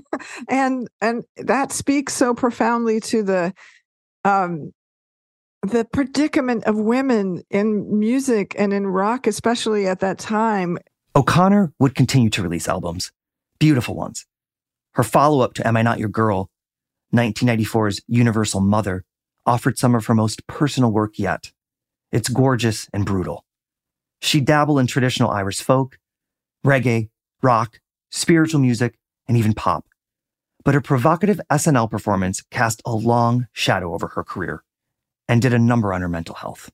S8: and and that speaks so profoundly to the um, the predicament of women in music and in rock, especially at that time.
S7: O'Connor would continue to release albums, beautiful ones. Her follow-up to Am I Not Your Girl, nineteen ninety-four's Universal Mother, offered some of her most personal work yet. It's gorgeous and brutal. She dabbled in traditional Irish folk, reggae, rock, spiritual music, and even pop. But her provocative S N L performance cast a long shadow over her career and did a number on her mental health.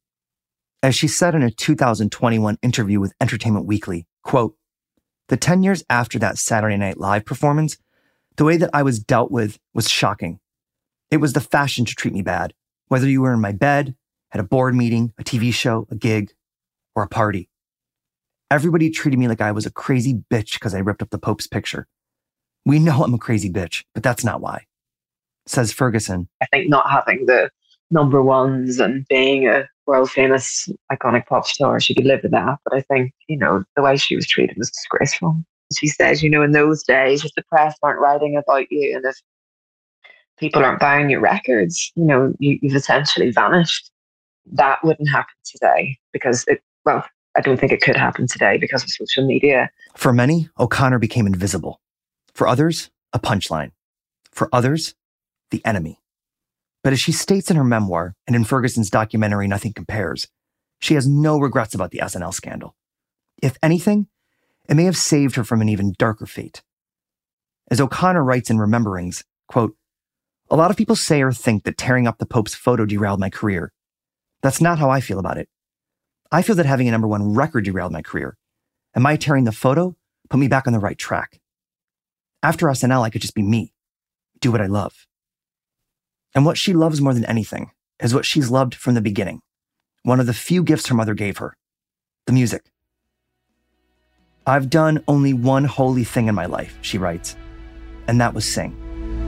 S7: As she said in a two thousand twenty-one interview with Entertainment Weekly, quote, the ten years after that Saturday Night Live performance, the way that I was dealt with was shocking. It was the fashion to treat me bad, whether you were in my bed, at a board meeting, a T V show, a gig, or a party. Everybody treated me like I was a crazy bitch because I ripped up the Pope's picture. We know I'm a crazy bitch, but that's not why. Says Ferguson.
S9: I think not having the number ones and being a world famous iconic pop star, she could live with that. But I think, you know, the way she was treated was disgraceful. She says, you know, in those days, if the press aren't writing about you and if people aren't buying your records, you know, you, you've essentially vanished. That wouldn't happen today because it, well, I don't think it could happen today because of social media.
S7: For many, O'Connor became invisible. For others, a punchline. For others, the enemy. But as she states in her memoir and in Ferguson's documentary Nothing Compares, she has no regrets about the S N L scandal. If anything, it may have saved her from an even darker fate. As O'Connor writes in Rememberings, quote, A lot of people say or think that tearing up the Pope's photo derailed my career. That's not how I feel about it. I feel that having a number one record derailed my career, and my tearing the photo put me back on the right track. After S N L, I could just be me, do what I love. And what she loves more than anything is what she's loved from the beginning. One of the few gifts her mother gave her, the music. I've done only one holy thing in my life, she writes, and that was sing.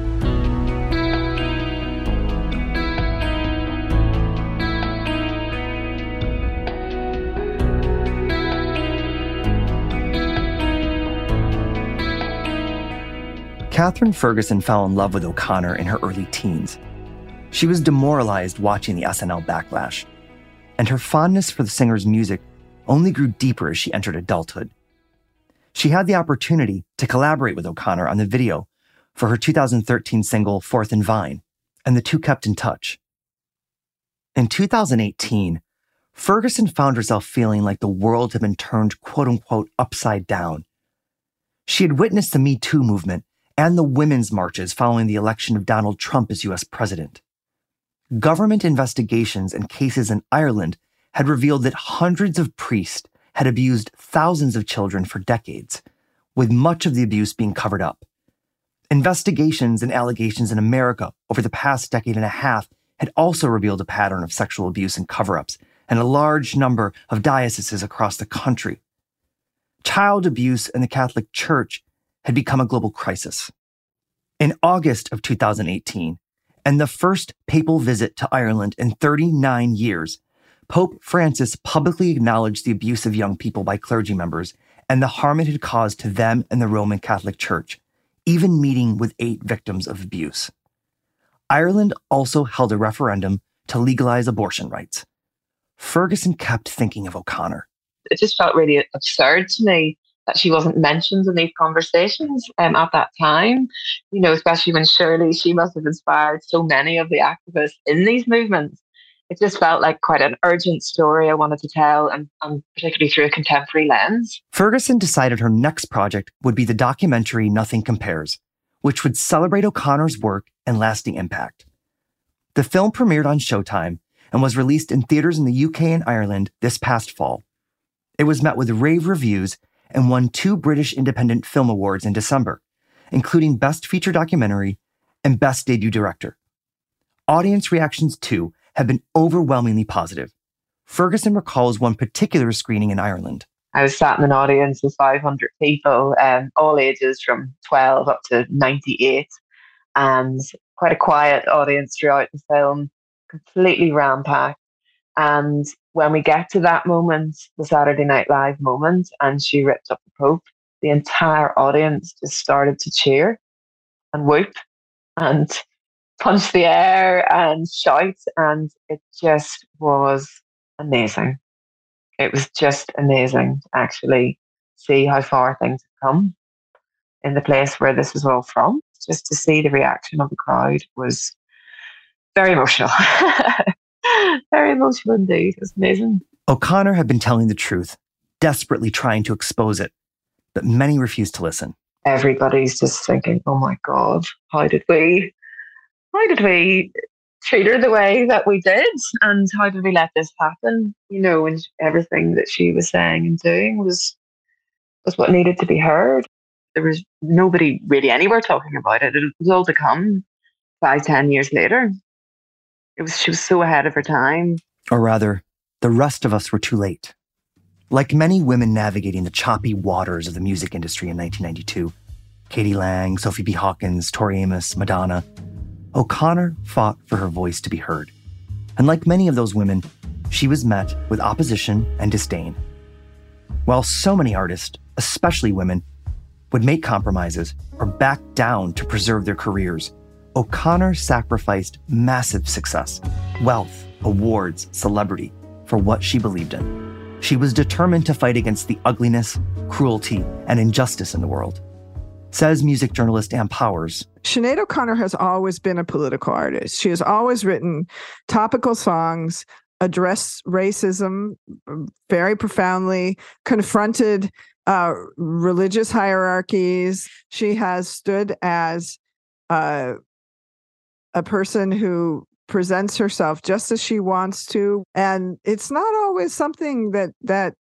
S7: Katherine Ferguson fell in love with O'Connor in her early teens. She was demoralized watching the S N L backlash, and her fondness for the singer's music only grew deeper as she entered adulthood. She had the opportunity to collaborate with O'Connor on the video for her two thousand thirteen single Fourth and Vine, and the two kept in touch. In two thousand eighteen, Ferguson found herself feeling like the world had been turned quote-unquote upside down. She had witnessed the Me Too movement and the women's marches following the election of Donald Trump as U S president. Government investigations and cases in Ireland had revealed that hundreds of priests had abused thousands of children for decades, with much of the abuse being covered up. Investigations and allegations in America over the past decade and a half had also revealed a pattern of sexual abuse and cover-ups in a large number of dioceses across the country. Child abuse in the Catholic Church had become a global crisis. In August of two thousand eighteen, and the first papal visit to Ireland in thirty-nine years, Pope Francis publicly acknowledged the abuse of young people by clergy members and the harm it had caused to them and the Roman Catholic Church, even meeting with eight victims of abuse. Ireland also held a referendum to legalize abortion rights. Ferguson kept thinking of O'Connor.
S9: It just felt really absurd to me that she wasn't mentioned in these conversations um, at that time, you know, especially when surely she must have inspired so many of the activists in these movements. It just felt like quite an urgent story I wanted to tell, and, and particularly through a contemporary lens.
S7: Ferguson decided her next project would be the documentary Nothing Compares, which would celebrate O'Connor's work and lasting impact. The film premiered on Showtime and was released in theaters in the U K and Ireland this past fall. It was met with rave reviews and won two British Independent Film Awards in December, including Best Feature Documentary and Best Debut Director. Audience reactions, too, have been overwhelmingly positive. Ferguson recalls one particular screening in Ireland.
S9: I was sat in an audience with five hundred people, um, all ages from twelve up to ninety-eight, and quite a quiet audience throughout the film, completely ram-packed. And when we get to that moment, the Saturday Night Live moment, and she ripped up the Pope, the entire audience just started to cheer and whoop and punch the air and shout. And it just was amazing. It was just amazing to actually see how far things have come in the place where this was all from. Just to see the reaction of the crowd was very emotional. Very emotional indeed. It was amazing.
S7: O'Connor had been telling the truth, desperately trying to expose it, but many refused to listen.
S9: Everybody's just thinking, oh my God, how did we, how did we treat her the way that we did? And how did we let this happen? You know, and everything that she was saying and doing was, was what needed to be heard. There was nobody really anywhere talking about it. It was all to come five, ten years later. It was, she was so ahead of her time.
S7: Or rather, the rest of us were too late. Like many women navigating the choppy waters of the music industry in nineteen ninety-two, Katie Lang, Sophie B. Hawkins, Tori Amos, Madonna, O'Connor fought for her voice to be heard. And like many of those women, she was met with opposition and disdain. While so many artists, especially women, would make compromises or back down to preserve their careers, O'Connor sacrificed massive success, wealth, awards, celebrity for what she believed in. She was determined to fight against the ugliness, cruelty, and injustice in the world. Says music journalist Ann Powers.
S8: Sinead O'Connor has always been a political artist. She has always written topical songs, addressed racism very profoundly, confronted uh, religious hierarchies. She has stood as uh, a person who presents herself just as she wants to. And it's not always something that that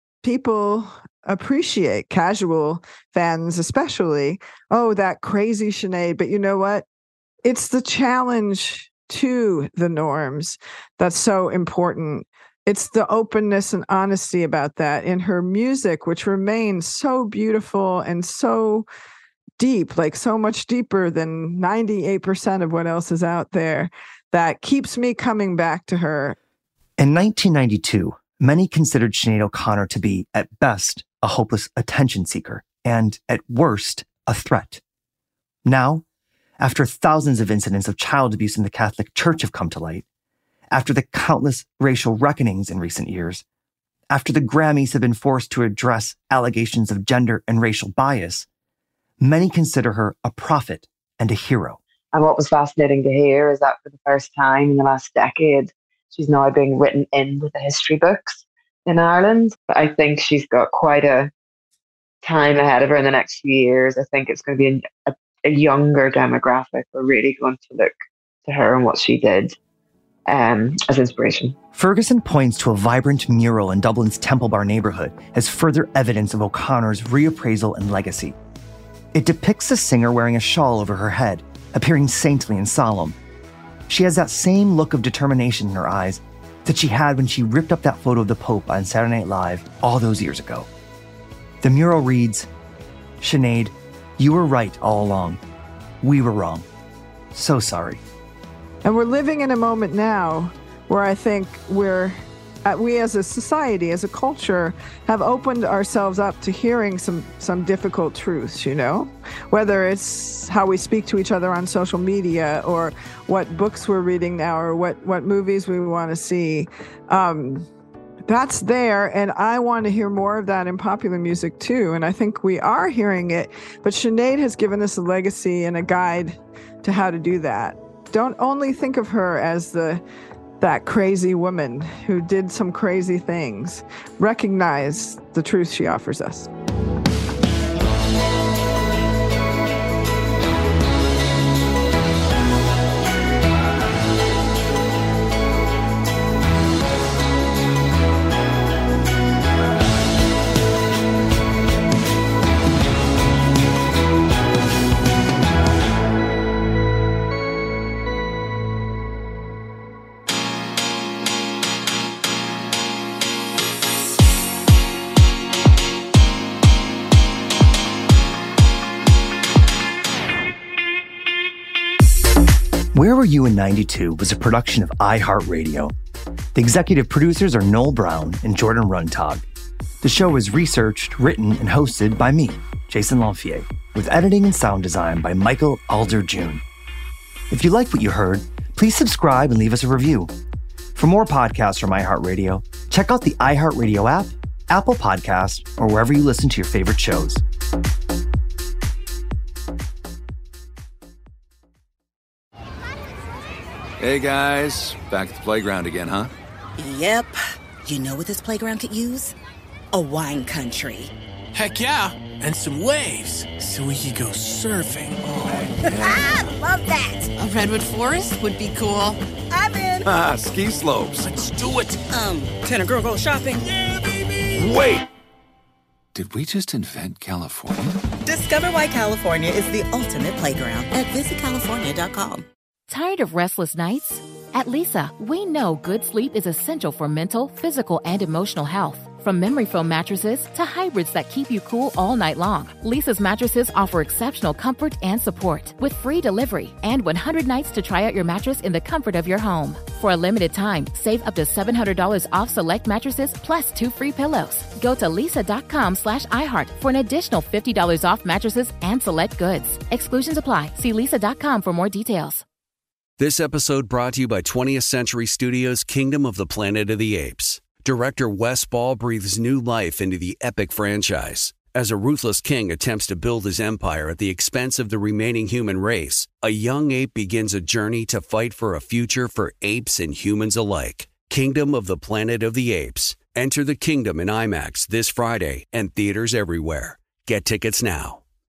S8: people appreciate, casual fans especially. Oh, that crazy Sinead. But you know what? It's the challenge to the norms that's so important. It's the openness and honesty about that in her music, which remains so beautiful and so deep, like so much deeper than ninety-eight percent of what else is out there, that keeps me coming back to her.
S7: In nineteen ninety-two, many considered Sinead O'Connor to be, at best, a hopeless attention seeker, and at worst, a threat. Now, after thousands of incidents of child abuse in the Catholic Church have come to light, after the countless racial reckonings in recent years, after the Grammys have been forced to address allegations of gender and racial bias, many consider her a prophet and a hero.
S9: And what was fascinating to hear is that for the first time in the last decade, she's now being written in with the history books in Ireland. I think she's got quite a time ahead of her in the next few years. I think it's going to be a, a younger demographic who are really going to look to her and what she did um, as inspiration.
S7: Ferguson points to a vibrant mural in Dublin's Temple Bar neighborhood as further evidence of O'Connor's reappraisal and legacy. It depicts the singer wearing a shawl over her head, appearing saintly and solemn. She has that same look of determination in her eyes that she had when she ripped up that photo of the Pope on Saturday Night Live all those years ago. The mural reads, "Sinead, you were right all along. We were wrong. So sorry."
S8: And we're living in a moment now where I think we're, uh, we as a society, as a culture, have opened ourselves up to hearing some, some difficult truths, you know? Whether it's how we speak to each other on social media or what books we're reading now or what, what movies we want to see. Um, that's there, and I want to hear more of that in popular music too, and I think we are hearing it. But Sinead has given us a legacy and a guide to how to do that. Don't only think of her as the that crazy woman who did some crazy things. Recognize the truth she offers us.
S7: Where Were You in ninety-two was a production of iHeartRadio. The executive producers are Noel Brown and Jordan Runtag. The show is researched, written, and hosted by me, Jason Lanfier, with editing and sound design by Michael Alder-June. If you liked what you heard, please subscribe and leave us a review. For more podcasts from iHeartRadio, check out the iHeartRadio app, Apple Podcasts, or wherever you listen to your favorite shows.
S2: Hey guys, back at the playground again, huh?
S3: Yep. You know what this playground could use? A wine country.
S4: Heck yeah, and some waves so we could go surfing. Oh,
S5: ah, love that. A redwood forest would be cool.
S3: I'm in.
S2: Ah, ski slopes.
S4: Let's do it.
S3: Um, can a girl go shopping?
S4: Yeah, baby.
S2: Wait! Did we just invent California?
S3: Discover why California is the ultimate playground at visit california dot com.
S15: Tired of restless nights? At Leesa, we know good sleep is essential for mental, physical, and emotional health. From memory foam mattresses to hybrids that keep you cool all night long, Leesa's mattresses offer exceptional comfort and support with free delivery and one hundred nights to try out your mattress in the comfort of your home. For a limited time, save up to seven hundred dollars off select mattresses plus two free pillows. Go to leesa.com slash iHeart for an additional fifty dollars off mattresses and select goods. Exclusions apply. See leesa dot com for more details.
S16: This episode brought to you by twentieth Century Studios' Kingdom of the Planet of the Apes. Director Wes Ball breathes new life into the epic franchise. As a ruthless king attempts to build his empire at the expense of the remaining human race, a young ape begins a journey to fight for a future for apes and humans alike. Kingdom of the Planet of the Apes. Enter the kingdom in IMAX this Friday and theaters everywhere. Get tickets now.